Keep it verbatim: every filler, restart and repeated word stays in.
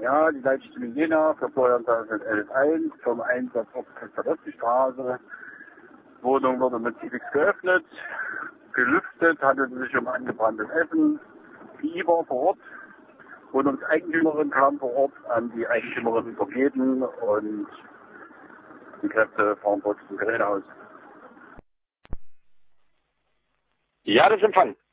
Ja, die Leitstelle Jena für Vorjahr zweitausendelf eins vom Einsatz auf die Straße. Wohnung wurde mit Civics geöffnet, gelüftet, handelte sich um angebranntes Essen. Die I B A vor Ort, Wohnungseigentümerin kam vor Ort, an die Eigentümerin übergeben und die Kräfte fahren dort zum Gerätehaus. Ja, das ist Empfang.